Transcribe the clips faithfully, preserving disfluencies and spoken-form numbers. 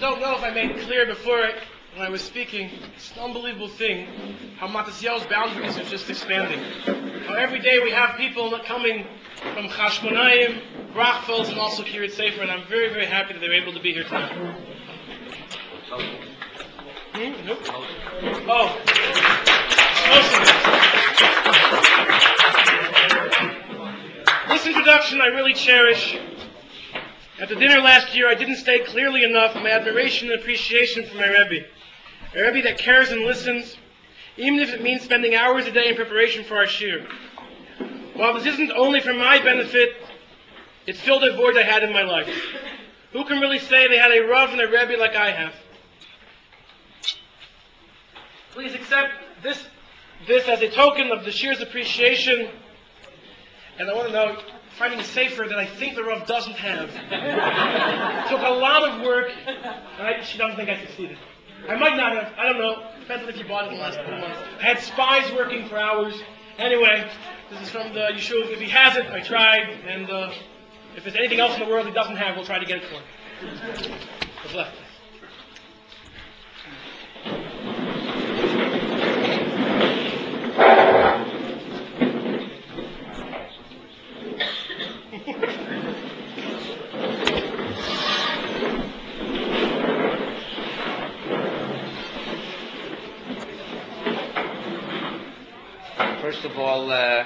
don't know if I made it clear before it, when I was speaking. It's an unbelievable thing how Matisyahu's boundaries are just expanding. How every day we have people coming from Chashmonayim, Brachfels, and also Kiryat Sefer, and I'm very, very happy that they're able to be here tonight. Hmm? Nope. Oh. This introduction I really cherish. At the dinner last year, I didn't state clearly enough my admiration and appreciation for my Rebbe. A Rebbe that cares and listens, even if it means spending hours a day in preparation for our shir. While this isn't only for my benefit, it's filled a void I had in my life. Who can really say they had a Rav and a Rebbe like I have? Please accept this, this as a token of the shir's appreciation. And I want to know, finding a sefer that I think the Rav doesn't have. It took a lot of work, and I, she doesn't think I succeeded. I might not have, I don't know. Depends on if you bought it in the last couple months. I had spies working for hours. Anyway, this is from the Yeshuv. If he has it, I tried, and uh, if there's anything else in the world he doesn't have, we'll try to get it for him. What's left? First of all, uh,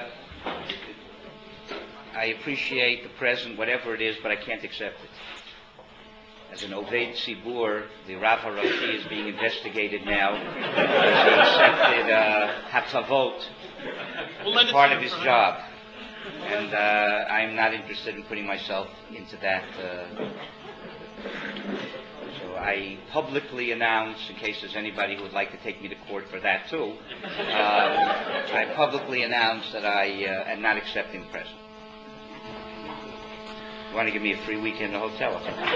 I appreciate the present, whatever it is, but I can't accept it. As an Oved Tzibur, the Rav HaRashi is being investigated now because he accepted uh, Hatavot as part of his job. And uh, I'm not interested in putting myself into that. Uh, so I publicly announce, in case there's anybody who would like to take me to court for that too, uh, I publicly announce that I uh, am not accepting the present. You want to give me a free weekend in the hotel? Or something?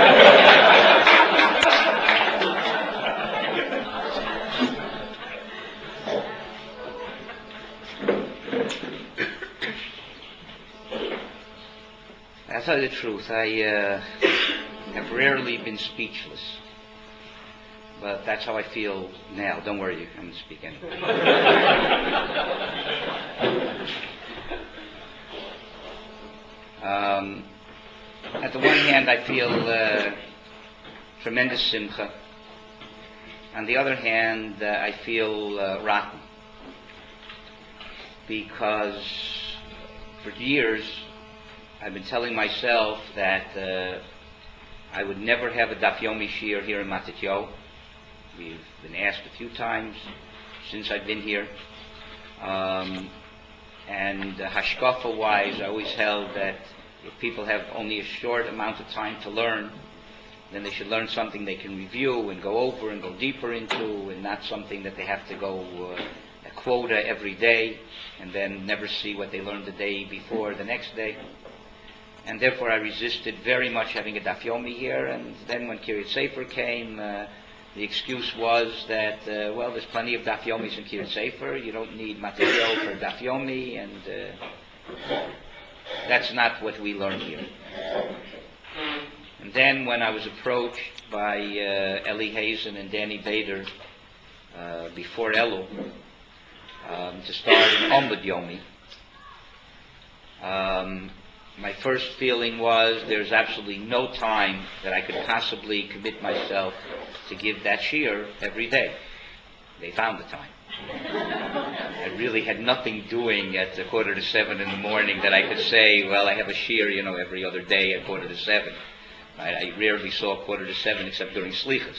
I'll tell you the truth. I uh, have rarely been speechless, but that's how I feel now. Don't worry, I'm going to speak anyway. um, At the one hand, I feel uh, tremendous simcha. On the other hand, uh, I feel uh, rotten. Because for years, I've been telling myself that uh, I would never have a Daf Yomi Shir here in Matatyo. We've been asked a few times since I've been here. Um, and uh, hashkafa-wise, I always held that if people have only a short amount of time to learn, then they should learn something they can review and go over and go deeper into, and not something that they have to go uh, a quota every day and then never see what they learned the day before the next day. And therefore I resisted very much having a Daf Yomi here. And then when Kiryat Sefer came, uh, the excuse was that, uh, well, there's plenty of Daf Yomis in Kiryat Sefer. You don't need material for Daf Yomi, and uh, that's not what we learn here. And then when I was approached by uh, Eli Hazen and Danny Bader uh, before Elu um, to start an Omid Yomi, um, my first feeling was there's absolutely no time that I could possibly commit myself to give that shir every day. They found the time. I really had nothing doing at a quarter to seven in the morning that I could say, well, I have a shir, you know, every other day at quarter to seven. Right? I rarely saw quarter to seven except during slichas.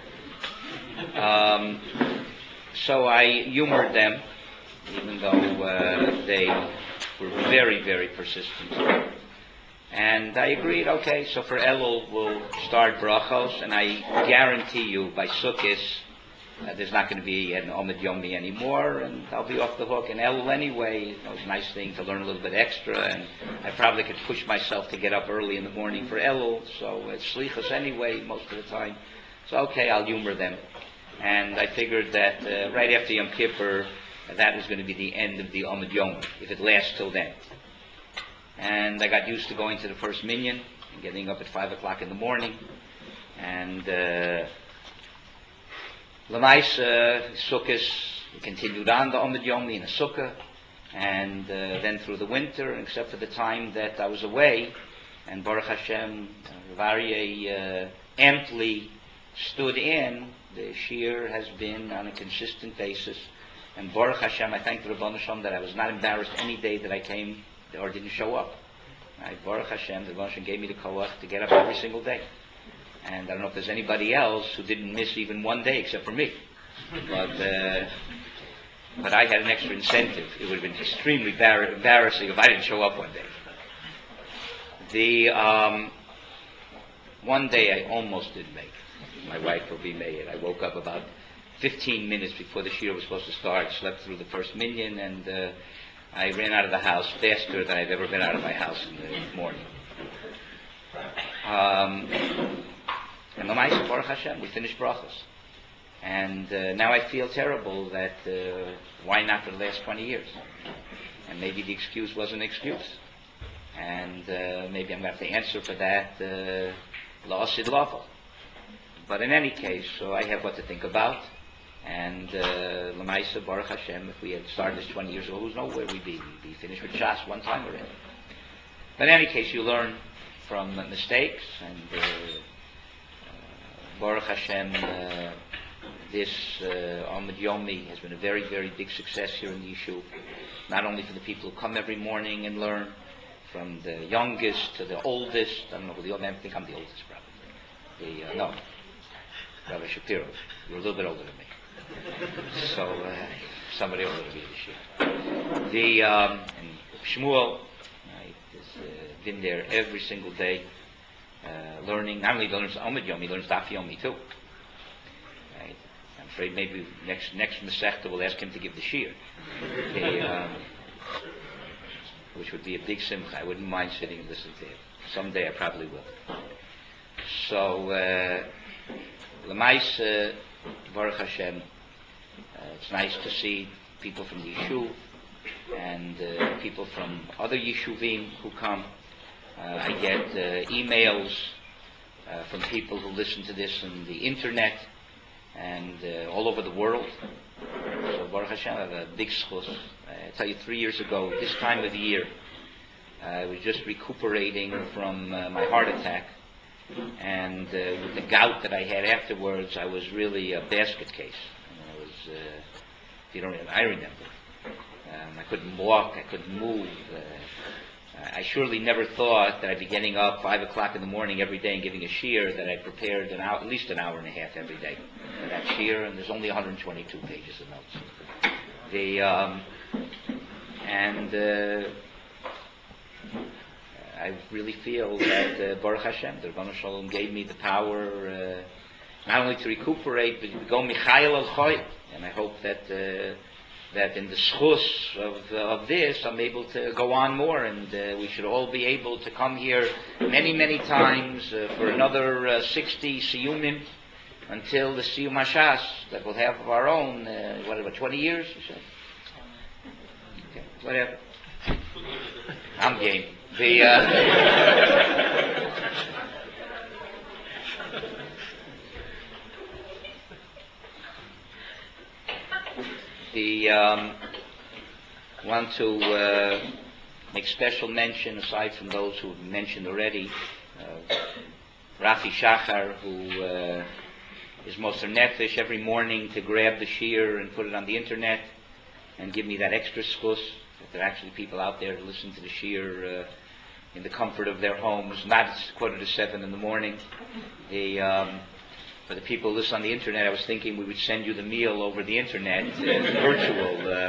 Um, so I humored them, even though uh, they were very, very persistent. And I agreed, okay, so for Elul we'll start brachos, and I guarantee you by Sukkot uh, there's not going to be an Omid Yomi anymore, and I'll be off the hook. And Elul anyway, you know, it's a nice thing to learn a little bit extra, and I probably could push myself to get up early in the morning for Elul, so it's slichas anyway most of the time. So okay, I'll humor them. And I figured that uh, right after Yom Kippur, that was going to be the end of the Omid Yom, if it lasts till then. And I got used to going to the first minyan and getting up at five o'clock in the morning. And uh, Lamaisa, Sukkot, we continued on the Omid Yomi in a Sukkah, and uh, then through the winter, except for the time that I was away, and Baruch Hashem, Rav Aryeh uh, amply stood in. The Shir has been on a consistent basis, and Baruch Hashem, I thank the Rebbeinu Shalom that I was not embarrassed any day that I came or didn't show up. Right? Baruch Hashem, the Rebbeinu Shalom gave me the koach to get up every single day. And I don't know if there's anybody else who didn't miss even one day except for me. But uh, but I had an extra incentive. It would have been extremely bar- embarrassing if I didn't show up one day. The um, one day I almost didn't make it. My wife will be made. I woke up about fifteen minutes before the shir was supposed to start, slept through the first minyan, and uh, I ran out of the house faster than I've ever been out of my house in the morning. Um, and Lamaisa, Baruch Hashem, we finished brachos. And uh, now I feel terrible that uh, why not for the last twenty years? And maybe the excuse was an excuse. And uh, maybe I'm going to have to answer for that la'asid lavo. But in any case, so I have what to think about. And Lamaisa, Baruch Hashem, if we had started this twenty years ago, who's know where we'd be? We'd be finished with Shas one time already. But in any case, you learn from uh, mistakes, and uh, uh, Baruch Hashem, uh, this uh, Omid Yomi has been a very, very big success here in the Yishuv. Not only for the people who come every morning and learn, from the youngest to the oldest. I don't know who the oldest, I think I'm the oldest, probably. The, uh, no, Rabbi Shapiro. You're a little bit older than me. So, uh, somebody older than me this year. The, um, and Shmuel, right, has uh, been there every single day, uh, learning. Not only learns Omid Yomi, he learns Daf Yomi too. Right? I'm afraid maybe next next Masechta we'll ask him to give the shir. The, um, which would be a big simcha. I wouldn't mind sitting and listening to him. Someday I probably will. So, uh, Lamaisa, Baruch Hashem, uh, it's nice to see people from the Yishuv and uh, people from other Yishuvim who come. Uh, I get uh, emails uh, from people who listen to this on the internet and uh, all over the world. So Baruch Hashem, I have a big schus. I tell you, three years ago, this time of the year, uh, I was just recuperating from uh, my heart attack, and uh, with the gout that I had afterwards, I was really a basket case. I was, uh, if you don't remember, I remember. Um, I couldn't walk, I couldn't move. Uh, I surely never thought that I'd be getting up five o'clock in the morning every day and giving a shir that I prepared an hour, at least an hour and a half every day for that shir, and there's only one hundred twenty-two pages of notes. The um, and uh, I really feel that uh, Baruch Hashem, the Rebbeinu Shalom, gave me the power uh, not only to recuperate, but to go Michael al Choy. And I hope that uh, that in the schus of uh, of this, I'm able to go on more, and uh, we should all be able to come here many, many times uh, for another uh, sixty siyumim until the siyum hashas that we'll have of our own. Uh, what about twenty years? You said? Okay, whatever. I'm game. The uh, the um, want to uh, make special mention, aside from those who have mentioned already, uh, Rafi Shachar, who uh, is Moser Nefesh every morning to grab the shir and put it on the internet and give me that extra schus. That there are actually people out there who listen to the shir uh, in the comfort of their homes, not quarter to seven in the morning. The, um, for the people who listen on the internet, I was thinking we would send you the meal over the internet, uh, virtual. Uh,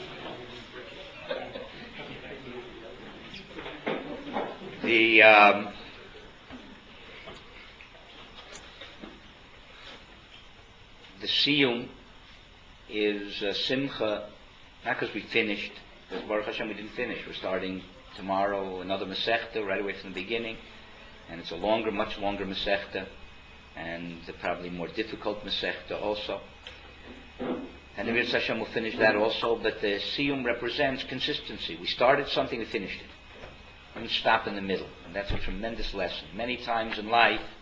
the um, the siyum is uh, simcha, not because we finished. Because Baruch Hashem, we didn't finish. We're starting tomorrow another Masechta right away from the beginning, and it's a longer, much longer Masechta, and a probably more difficult Masechta also. And the Mitzvah Hashem will finish that also, but the Siyum represents consistency. We started something, we finished it. We didn't stop in the middle, and that's a tremendous lesson. Many times in life,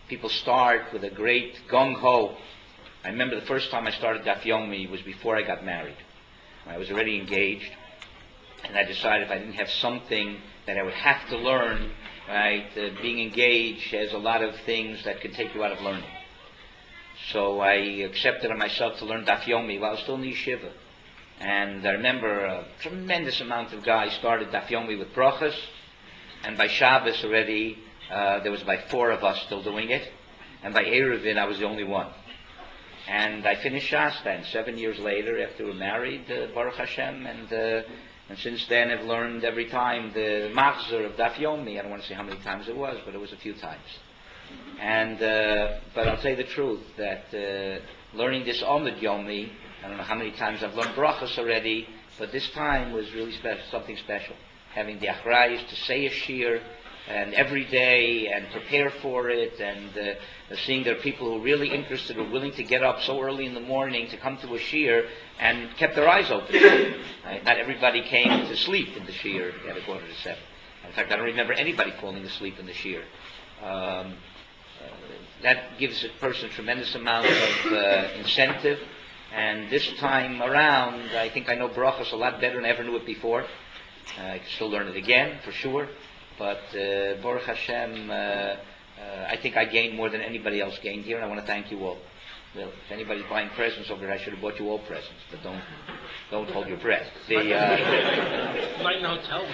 people start with a great gung-ho. I remember the first time I started Daf Yomi was before I got married. I was already engaged, and I decided if I didn't have something that I would have to learn, right, uh, being engaged has a lot of things that can take you out of learning. So I accepted on myself to learn Daf Yomi while I was still in the yeshiva. And I remember a tremendous amount of guys started Daf Yomi with brachas, and by Shabbos already, uh, there was about four of us still doing it, and by Eruvin I was the only one. And I finished Shas then, seven years later after we were married, uh, Baruch Hashem, and uh, and since then I've learned every time the machzor of Daf Yomi. I don't want to say how many times it was, but it was a few times. And uh, but I'll tell you the truth, that uh, learning this Omid Yomi, I don't know how many times I've learned brachas already, but this time was really spe- something special. Having the achrayus to say a shir, and every day, and prepare for it, and uh, seeing there are people who are really interested, who are willing to get up so early in the morning to come to a shir, and kept their eyes open. Right? Not everybody came to sleep in the shir at a quarter to seven. In fact, I don't remember anybody falling asleep in the shir. Um, uh, that gives a person a tremendous amount of uh, incentive. And this time around, I think I know brachas a lot better than I ever knew it before. Uh, I can still learn it again, for sure. But uh, Baruch Hashem, uh, uh, I think I gained more than anybody else gained here, and I want to thank you all. Well, if anybody's buying presents over here, I should have bought you all presents, but don't don't hold your breath. The, uh, Night in a hotel.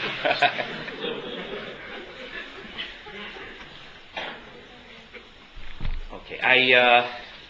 okay, I uh,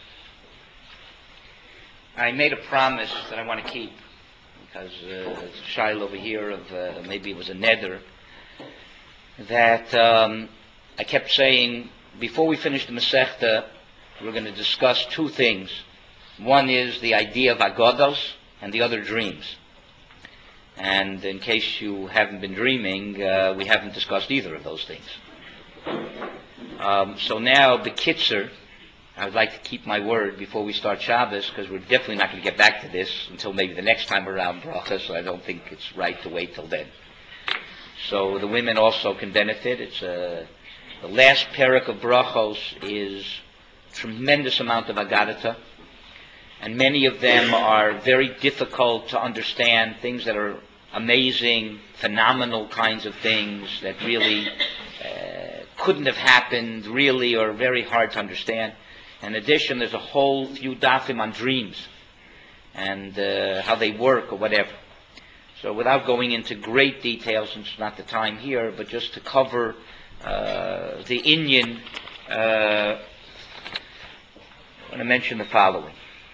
I made a promise that I want to keep, because uh, it's a shiloh over here of uh, maybe it was a neder, that um, I kept saying, before we finish the Masechta, we're going to discuss two things. One is the idea of Agodos, and the other dreams. And in case you haven't been dreaming, uh, we haven't discussed either of those things. Um, so now, B'kitzer, I would like to keep my word before we start Shabbos, because we're definitely not going to get back to this until maybe the next time around Bracha, so I don't think it's right to wait till then. So the women also can benefit. It's a, the last parak of Brachos is a tremendous amount of Agadata, and many of them are very difficult to understand, things that are amazing, phenomenal kinds of things that really uh, couldn't have happened, really, or very hard to understand. In addition, there's a whole few dafim on dreams and uh, how they work or whatever. So without going into great detail, since it's not the time here, but just to cover uh, the inyan, uh, I want to mention the following.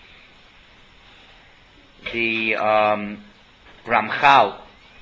The um, Ramchal,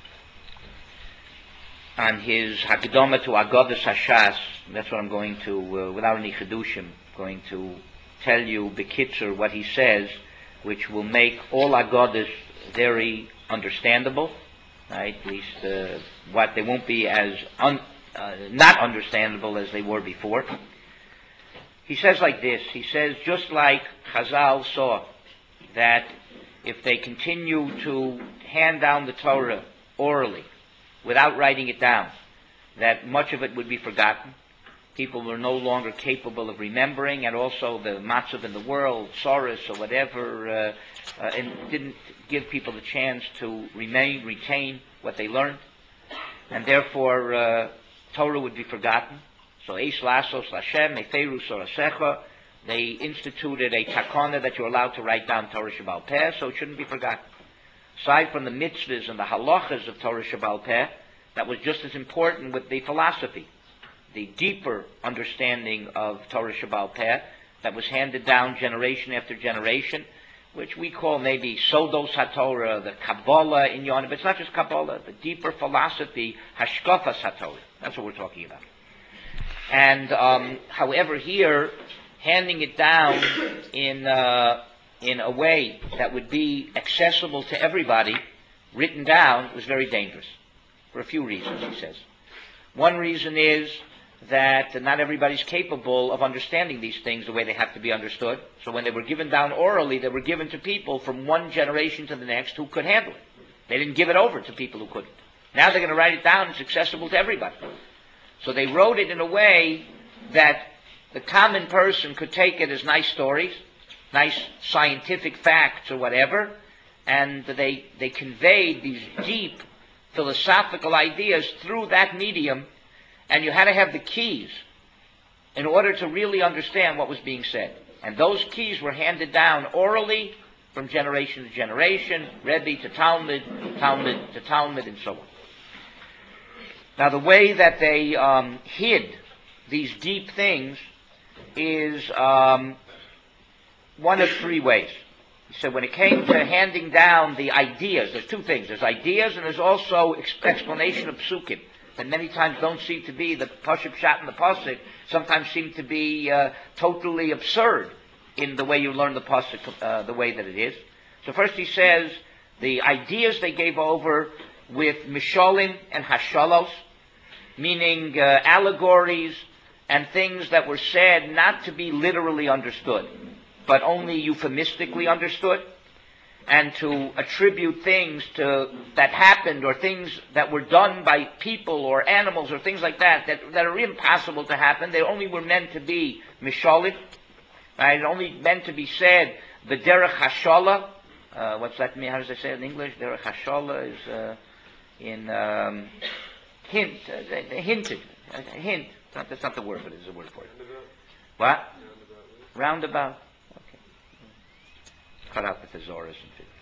on his Hakdama to Agodas Hashas, that's what I'm going to, uh, without any chedushim, going to tell you B'kitzer what he says, which will make all Agodas very understandable, right? At least uh, what they won't be as un, uh, not understandable as they were before. He says like this. He says, just like Chazal saw that if they continue to hand down the Torah orally, without writing it down, that much of it would be forgotten. People were no longer capable of remembering, and also the matzav in the world, Soros or whatever, uh, uh, and didn't give people the chance to remain, retain what they learned, and therefore uh, Torah would be forgotten. So Eish Lasos Lashem, Eferu Sorasecha, they instituted a takana that you're allowed to write down Torah Shebaal Peh, so it shouldn't be forgotten. Aside from the mitzvahs and the halachas of Torah Shebaal Peh, that was just as important with the philosophy, the deeper understanding of Torah Shebaal Peh that was handed down generation after generation, which we call maybe Sodos HaTorah, the Kabbalah in Yonah, but it's not just Kabbalah, the deeper philosophy, Hashkafas HaTorah. That's what we're talking about. And um, however, here, handing it down in uh, in a way that would be accessible to everybody, written down, was very dangerous for a few reasons, he says. One reason is that not everybody's capable of understanding these things the way they have to be understood. So when they were given down orally, they were given to people from one generation to the next who could handle it. They didn't give it over to people who couldn't. Now they're going to write it down. It's accessible to everybody. So they wrote it in a way that the common person could take it as nice stories, nice scientific facts or whatever, and they, they conveyed these deep philosophical ideas through that medium, and you had to have the keys in order to really understand what was being said. And those keys were handed down orally from generation to generation, Rebbe to Talmud, Talmud to Talmud, and so on. Now, the way that they um, hid these deep things is um, one of three ways. So when it came to handing down the ideas, there's two things. There's ideas and there's also ex- explanation of psukim that many times don't seem to be the Pashup Shat and the Pasuk, sometimes seem to be uh, totally absurd in the way you learn the Pasuk, uh, the way that it is. So first he says the ideas they gave over with Misholim and Hashalos, meaning uh, allegories and things that were said not to be literally understood, but only euphemistically understood, and to attribute things to that happened or things that were done by people or animals or things like that that, that are impossible to happen. They only were meant to be misholim, right? It only meant to be said b'derech hashala. Uh, what's that mean? How does it say it in English? Derech hashala is uh, in um, hint, uh, hinted, a hint. Not, that's not the word, but it's a word for it. What? Roundabout. Okay. Cut out the thesaurus and figure.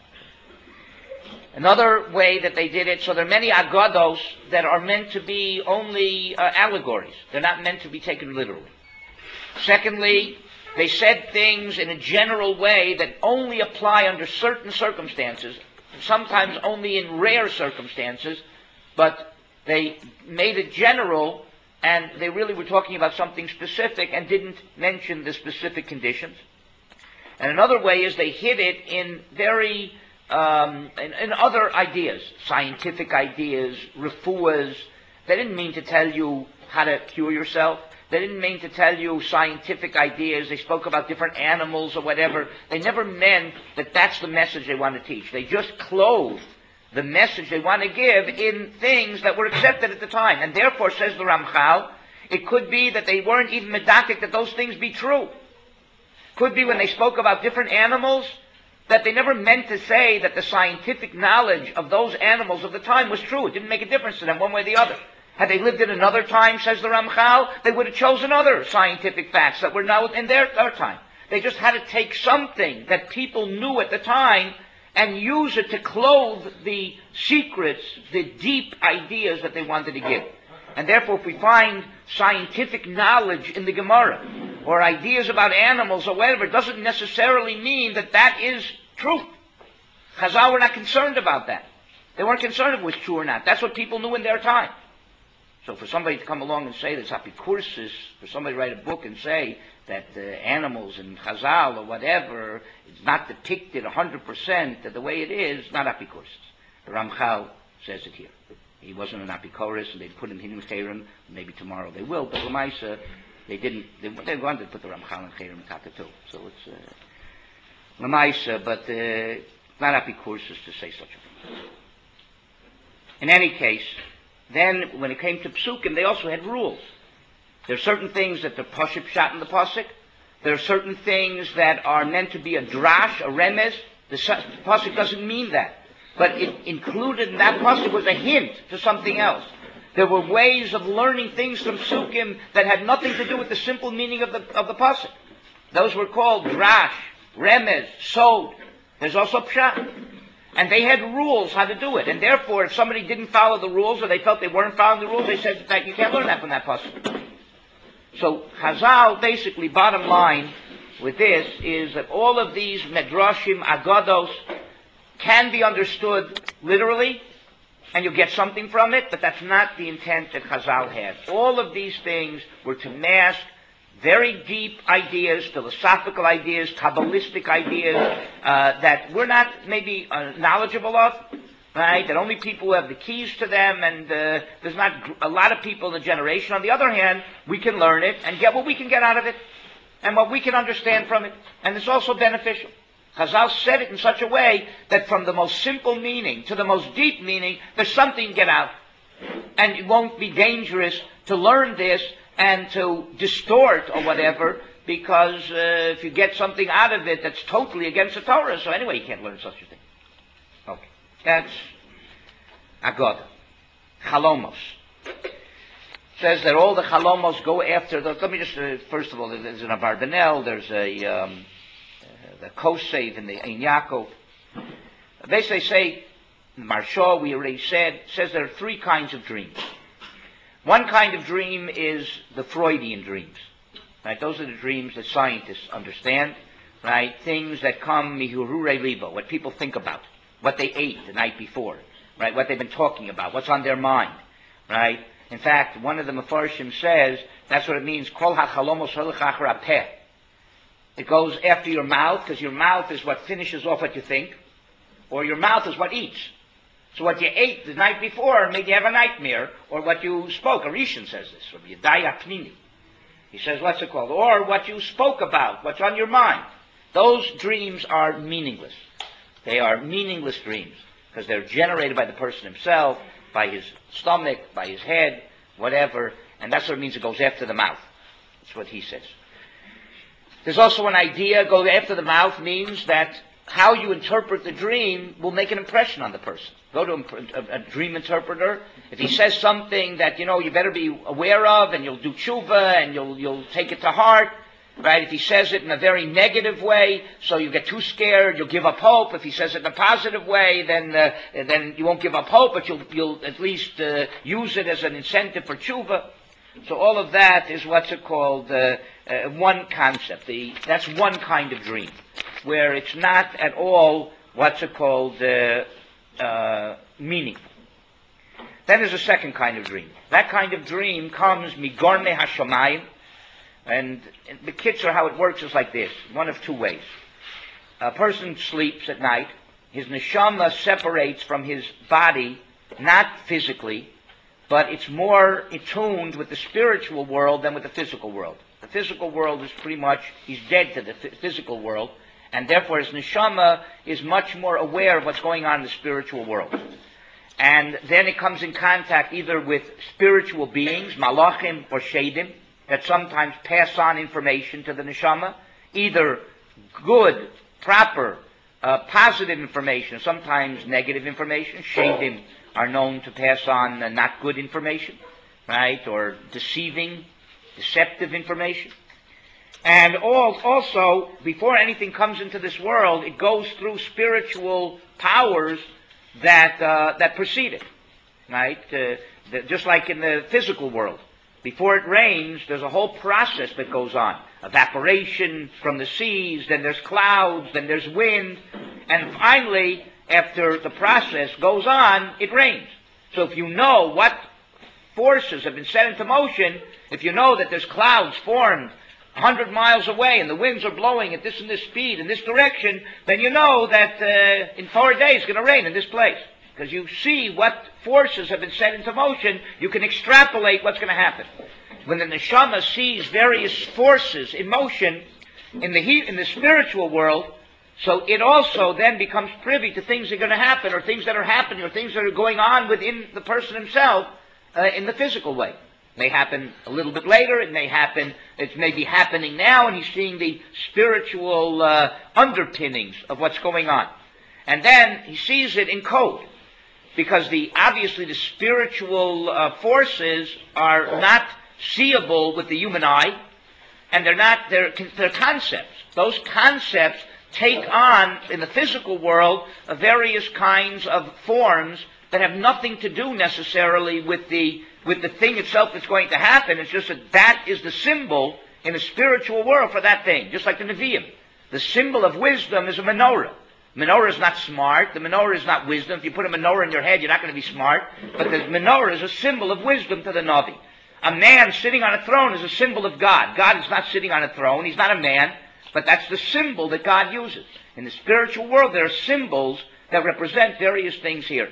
Another way that they did it, so there are many agados that are meant to be only uh, allegories. They're not meant to be taken literally. Secondly, they said things in a general way that only apply under certain circumstances, sometimes only in rare circumstances, but they made it general, and they really were talking about something specific and didn't mention the specific conditions. And another way is they hid it in very, um, in, in other ideas, scientific ideas, refuahs. They didn't mean to tell you how to cure yourself. They didn't mean to tell you scientific ideas. They spoke about different animals or whatever. They never meant that that's the message they want to teach. They just clothed the message they want to give in things that were accepted at the time. And therefore, says the Ramchal, it could be that they weren't even medactic that those things be true. Could be when they spoke about different animals, that they never meant to say that the scientific knowledge of those animals of the time was true. It didn't make a difference to them one way or the other. Had they lived in another time, says the Ramchal, they would have chosen other scientific facts that were now in their, their time. They just had to take something that people knew at the time and use it to clothe the secrets, the deep ideas that they wanted to give. And therefore, if we find scientific knowledge in the Gemara, or ideas about animals or whatever, it doesn't necessarily mean that that is true. Chazal were not concerned about that. They weren't concerned if it was true or not. That's what people knew in their time. So for somebody to come along and say there's apikursis, for somebody to write a book and say that uh, animals in Chazal or whatever, it's not depicted one hundred percent the way it is, not apikursis. The Ramchal says it here. He wasn't an apikoris, and they put him in Chayrim. Maybe tomorrow they will, but Lamaisa, they didn't. They, they wanted to put the Ramchal in Chayrim Taka too. So it's uh, Lamaisa, but uh, not apikursis to say such a thing. In any case, then when it came to psukim, they also had rules. There are certain things that the Pashup Shat in the Pasuk. There are certain things that are meant to be a drash, a remez. The Pasuk doesn't mean that. But it included in that Pasuk was a hint to something else. There were ways of learning things from psukim that had nothing to do with the simple meaning of the of the Pasuk. Those were called drash, remez, sod. There's also pshat. And they had rules how to do it. And therefore, if somebody didn't follow the rules or they felt they weren't following the rules, they said that you can't learn that from that Pasuk. So Chazal, basically, bottom line with this is that all of these medrashim, agados, can be understood literally, and you'll get something from it, but that's not the intent that Chazal had. All of these things were to mask very deep ideas, philosophical ideas, Kabbalistic ideas, uh, that we're not maybe uh, knowledgeable of, right? That only people who have the keys to them, and uh, there's not a lot of people in the generation. On the other hand, we can learn it and get what we can get out of it, and what we can understand from it, and it's also beneficial. Chazal said it in such a way that from the most simple meaning to the most deep meaning, there's something to get out. And it won't be dangerous to learn this and to distort or whatever, because uh, if you get something out of it that's totally against the Torah, so anyway you can't learn such a thing. Okay, that's Agada. Chalomos. Says that all the Chalomos go after, the, let me just, uh, first of all, there's an Abarbanel, there's a, um, uh, the Kosev and the Ein Yaakov. Basically say, Marshaw, we already said, says there are three kinds of dreams. One kind of dream is the Freudian dreams. Right? Those are the dreams that scientists understand. Right? Things that come mihurure libo, what people think about, what they ate the night before, right? What they've been talking about, what's on their mind, right? In fact, one of the Mefarshim says that's what it means. Kol hachalomos holech achar hapeh. It goes after your mouth, because your mouth is what finishes off what you think, or your mouth is what eats. So what you ate the night before made you have a nightmare, or what you spoke. Arishan says this, or Yedaya Pnimi. He says, what's it called? Or what you spoke about, what's on your mind. Those dreams are meaningless. They are meaningless dreams, because they're generated by the person himself, by his stomach, by his head, whatever, and that's what it means it goes after the mouth. That's what he says. There's also an idea, go after the mouth means that how you interpret the dream will make an impression on the person. Go to a, a, a dream interpreter. If he says something that, you know, you better be aware of, and you'll do tshuva, and you'll you'll take it to heart, right? If he says it in a very negative way, so you get too scared, you'll give up hope. If he says it in a positive way, then uh, then you won't give up hope, but you'll you'll at least uh, use it as an incentive for tshuva. So all of that is what's it called uh, uh, one concept. The, that's one kind of dream, where it's not at all what's it called uh, uh, meaningful. Then there's a second kind of dream. That kind of dream comes migorne hashamayim, and the kitzur, how it works is like this, one of two ways. A person sleeps at night, his neshama separates from his body, not physically, but it's more attuned with the spiritual world than with the physical world. The physical world is pretty much, he's dead to the physical world, and therefore his neshama is much more aware of what's going on in the spiritual world. And then it comes in contact either with spiritual beings, malachim or shedim, that sometimes pass on information to the neshama, either good, proper, uh, positive information, sometimes negative information. Shedim are known to pass on uh, not good information, right, or deceiving, deceptive information. And all, also, before anything comes into this world, it goes through spiritual powers that uh, that precede it, right? Uh, the, just like in the physical world. Before it rains, there's a whole process that goes on. Evaporation from the seas, then there's clouds, then there's wind, and finally, after the process goes on, it rains. So if you know what forces have been set into motion, if you know that there's clouds formed a hundred miles away and the winds are blowing at this and this speed in this direction, then you know that uh, in four days it's going to rain in this place. Because you see what forces have been set into motion, you can extrapolate what's going to happen. When the neshama sees various forces in motion in the heat, in the spiritual world, so it also then becomes privy to things that are going to happen, or things that are happening, or things that are going on within the person himself uh, in the physical way. It may happen a little bit later, it may happen, it may be happening now, and he's seeing the spiritual uh, underpinnings of what's going on. And then he sees it in code. Because the obviously the spiritual uh, forces are not seeable with the human eye, and they're not, they're, they're concepts. Those concepts take on, in the physical world, uh, various kinds of forms that have nothing to do necessarily with the with the thing itself that's going to happen. It's just that that is the symbol in the spiritual world for that thing, just like the Nevi'im. The symbol of wisdom is a menorah. Menorah is not smart. The menorah is not wisdom. If you put a menorah in your head, you're not going to be smart. But the menorah is a symbol of wisdom to the Navi. A man sitting on a throne is a symbol of God. God is not sitting on a throne. He's not a man. But that's the symbol that God uses. In the spiritual world, there are symbols that represent various things here.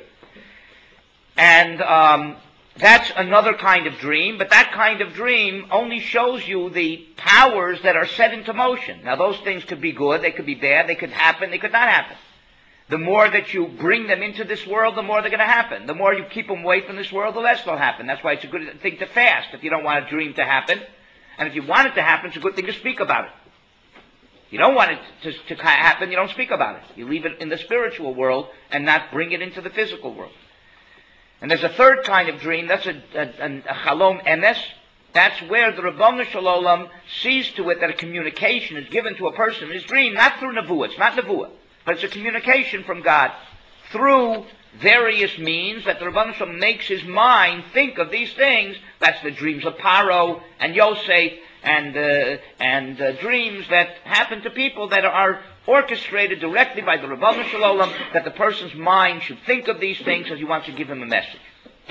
And um, that's another kind of dream. But that kind of dream only shows you the powers that are set into motion. Now, those things could be good. They could be bad. They could happen. They could not happen. The more that you bring them into this world, the more they're going to happen. The more you keep them away from this world, the less they'll happen. That's why it's a good thing to fast if you don't want a dream to happen. And if you want it to happen, it's a good thing to speak about it. You don't want it to, to happen, you don't speak about it. You leave it in the spiritual world and not bring it into the physical world. And there's a third kind of dream, that's a, a, a chalom emes. That's where the Ribono Shel Olam sees to it that a communication is given to a person in his dream, not through nevuah, it's not nevuah, but it's a communication from God through various means that the Ribono Shel Olam makes his mind think of these things. That's the dreams of Paro and Yosef, and uh, and uh, dreams that happen to people that are orchestrated directly by the Ribono Shel Olam, that the person's mind should think of these things as he wants to give him a message.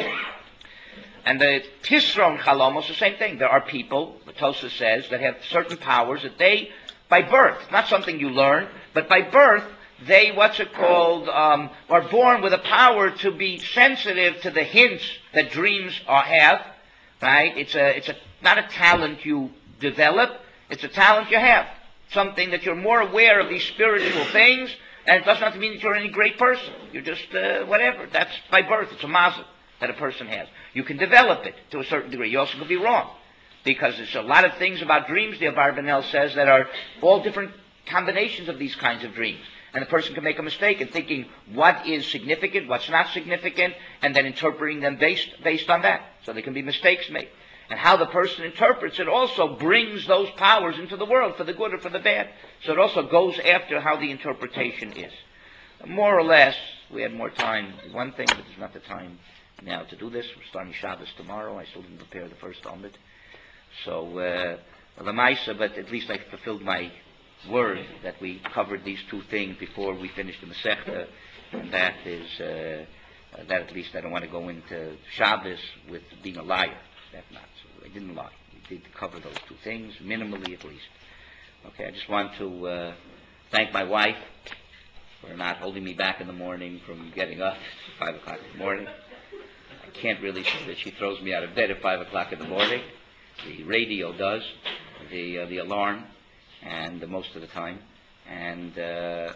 And the Tisron Chalom is the same thing. There are people, the Tosha says, that have certain powers that they, by birth, not something you learn, but by birth, they, what's it called, um, are born with a power to be sensitive to the hints that dreams are, have, right? It's a, it's a, not a talent you develop, it's a talent you have. Something that you're more aware of these spiritual things, and it doesn't have to mean that you're any great person. You're just, uh, whatever. That's by birth. It's a mazel that a person has. You can develop it to a certain degree. You also could be wrong, because there's a lot of things about dreams, the Abarbanel says, that are all different combinations of these kinds of dreams. And the person can make a mistake in thinking what is significant, what's not significant, and then interpreting them based, based on that. So there can be mistakes made. And how the person interprets it also brings those powers into the world, for the good or for the bad. So it also goes after how the interpretation is. More or less, we had more time. One thing, but there's not the time now to do this. We're starting Shabbos tomorrow. I still didn't prepare the first Talmud. So, uh, the Maisa, but at least I fulfilled my word that we covered these two things before we finished the Masechta. And that is, uh, that at least I don't want to go into Shabbos with being a liar. That's not. So I didn't lie. We did cover those two things, minimally at least. Okay, I just want to uh, thank my wife for not holding me back in the morning from getting up at five o'clock in the morning. I can't really say that she throws me out of bed at five o'clock in the morning. The radio does, the uh, the alarm, and uh, most of the time. And uh, uh,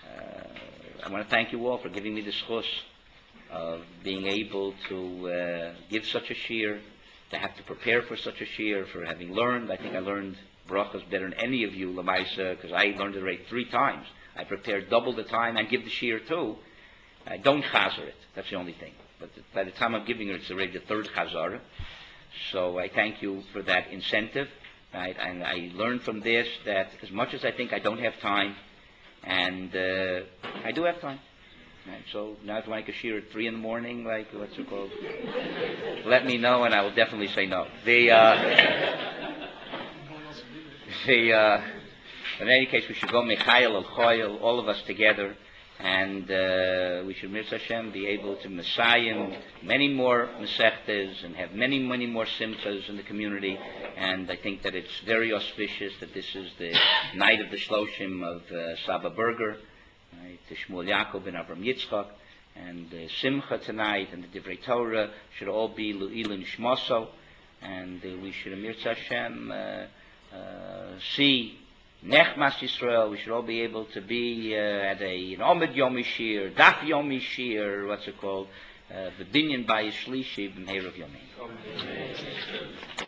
I want to thank you all for giving me the schus of being able to uh, give such a shir, to have to prepare for such a shir, for having learned. I think I learned brachas better than any of you, Lamaisa, because I learned it right three times. I prepared double the time and give the shir too. I don't chazer it. That's the only thing. But by the time I'm giving it, it's already the third chazara. So I thank you for that incentive. Right? And I learned from this that as much as I think I don't have time, and uh, I do have time. Right? So now if I make a shir at three in the morning, like, what's it called? Let me know, and I will definitely say no. The, uh, the, uh, in any case, we should go Michael al Choyel, all of us together, and uh, we should, Mirz Hashem, be able to messiah many more Masechtas and have many, many more simchas in the community. And I think that it's very auspicious that this is the night of the Shloshim of uh, Saba Berger, right, to Shmuel Yaakov and Avram Yitzchak, and the Simcha tonight and the Divrei Torah should all be Lu'ilin Shmoso, and uh, we should, Mirz Hashem, uh, uh, see Nechmas Yisrael. We should all be able to be uh, at a, an Omid Yom Shir, Daf Yom Shir, what's it called, the Binyan Bayis Shlishi, B'Meir of Yomim.